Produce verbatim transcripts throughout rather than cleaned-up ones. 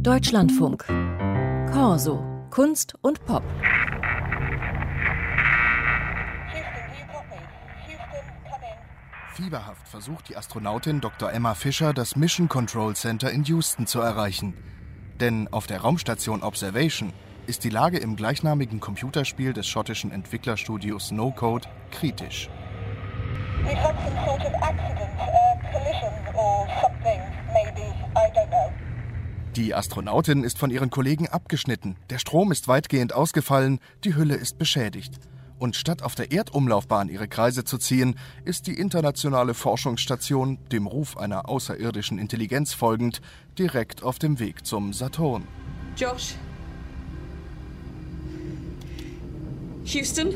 Deutschlandfunk. Corso. Kunst und Pop. Fieberhaft versucht die Astronautin Doktor Emma Fisher, das Mission Control Center in Houston zu erreichen. Denn auf der Raumstation Observation ist die Lage im gleichnamigen Computerspiel des schottischen Entwicklerstudios No Code kritisch. Die Astronautin ist von ihren Kollegen abgeschnitten, der Strom ist weitgehend ausgefallen, die Hülle ist beschädigt. Und statt auf der Erdumlaufbahn ihre Kreise zu ziehen, ist die internationale Forschungsstation, dem Ruf einer außerirdischen Intelligenz folgend, direkt auf dem Weg zum Saturn. Josh? Houston?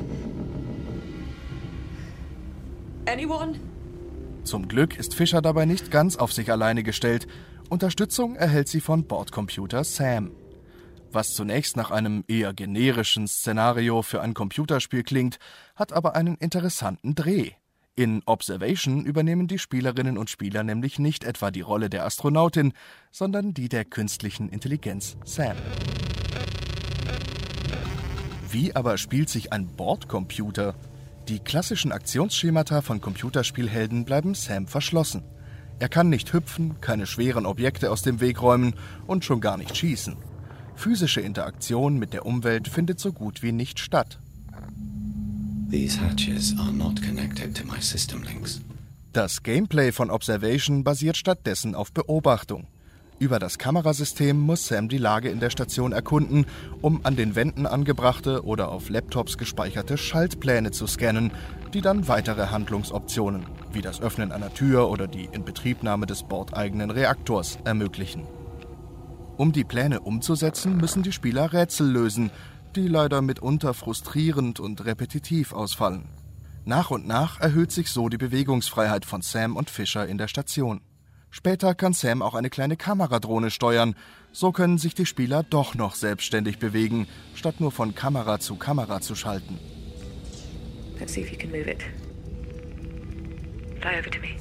Anyone? Zum Glück ist Fisher dabei nicht ganz auf sich alleine gestellt. Unterstützung erhält sie von Bordcomputer Sam. Was zunächst nach einem eher generischen Szenario für ein Computerspiel klingt, hat aber einen interessanten Dreh. In Observation übernehmen die Spielerinnen und Spieler nämlich nicht etwa die Rolle der Astronautin, sondern die der künstlichen Intelligenz Sam. Wie aber spielt sich ein Bordcomputer? Die klassischen Aktionsschemata von Computerspielhelden bleiben Sam verschlossen. Er kann nicht hüpfen, keine schweren Objekte aus dem Weg räumen und schon gar nicht schießen. Physische Interaktion mit der Umwelt findet so gut wie nicht statt. These hatches are not connected to my system links. Das Gameplay von Observation basiert stattdessen auf Beobachtung. Über das Kamerasystem muss Sam die Lage in der Station erkunden, um an den Wänden angebrachte oder auf Laptops gespeicherte Schaltpläne zu scannen, die dann weitere Handlungsoptionen, wie das Öffnen einer Tür oder die Inbetriebnahme des bordeigenen Reaktors, ermöglichen. Um die Pläne umzusetzen, müssen die Spieler Rätsel lösen, die leider mitunter frustrierend und repetitiv ausfallen. Nach und nach erhöht sich so die Bewegungsfreiheit von Sam und Fisher in der Station. Später kann Sam auch eine kleine Kameradrohne steuern. So können sich die Spieler doch noch selbstständig bewegen, statt nur von Kamera zu Kamera zu schalten. Let's see if you can move it. Fly over to me.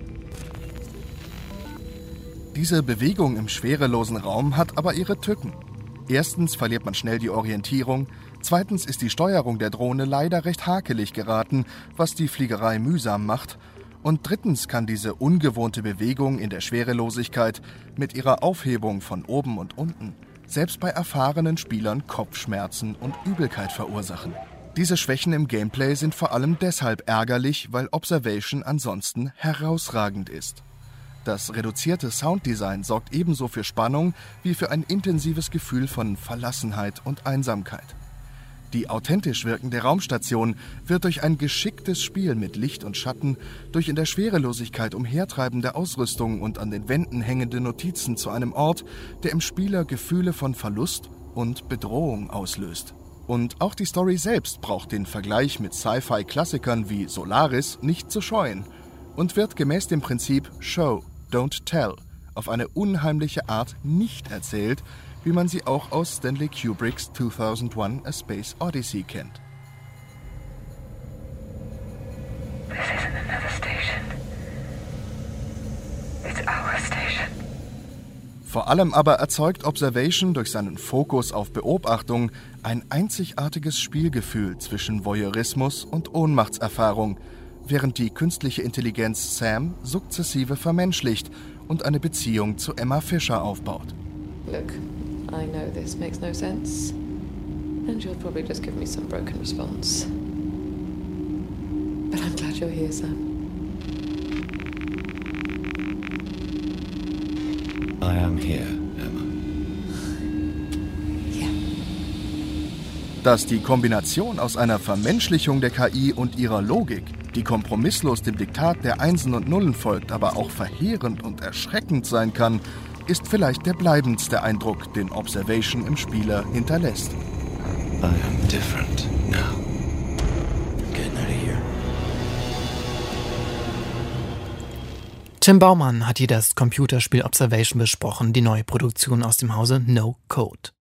Diese Bewegung im schwerelosen Raum hat aber ihre Tücken. Erstens verliert man schnell die Orientierung, zweitens ist die Steuerung der Drohne leider recht hakelig geraten, was die Fliegerei mühsam macht, und drittens kann diese ungewohnte Bewegung in der Schwerelosigkeit mit ihrer Aufhebung von oben und unten selbst bei erfahrenen Spielern Kopfschmerzen und Übelkeit verursachen. Diese Schwächen im Gameplay sind vor allem deshalb ärgerlich, weil Observation ansonsten herausragend ist. Das reduzierte Sounddesign sorgt ebenso für Spannung wie für ein intensives Gefühl von Verlassenheit und Einsamkeit. Die authentisch wirkende Raumstation wird durch ein geschicktes Spiel mit Licht und Schatten, durch in der Schwerelosigkeit umhertreibende Ausrüstung und an den Wänden hängende Notizen zu einem Ort, der im Spieler Gefühle von Verlust und Bedrohung auslöst. Und auch die Story selbst braucht den Vergleich mit Sci-Fi-Klassikern wie Solaris nicht zu scheuen und wird gemäß dem Prinzip Show, Don't Tell auf eine unheimliche Art nicht erzählt, wie man sie auch aus Stanley Kubricks zweitausendeins A Space Odyssey kennt. This isn't another station. It's our station. Vor allem aber erzeugt Observation durch seinen Fokus auf Beobachtung ein einzigartiges Spielgefühl zwischen Voyeurismus und Ohnmachtserfahrung, während die künstliche Intelligenz Sam sukzessive vermenschlicht und eine Beziehung zu Emma Fisher aufbaut. Look, I know this makes no sense. And you'll probably just give me some broken response. But I'm glad you're here, Sam. I am here, Emma. Yeah. Dass die Kombination aus einer Vermenschlichung der K I und ihrer Logik, die kompromisslos dem Diktat der Einsen und Nullen folgt, aber auch verheerend und erschreckend sein kann, ist vielleicht der bleibendste Eindruck, den Observation im Spieler hinterlässt. I am different now. Getting out of here. Tim Baumann hat hier das Computerspiel Observation besprochen, die neue Produktion aus dem Hause No Code.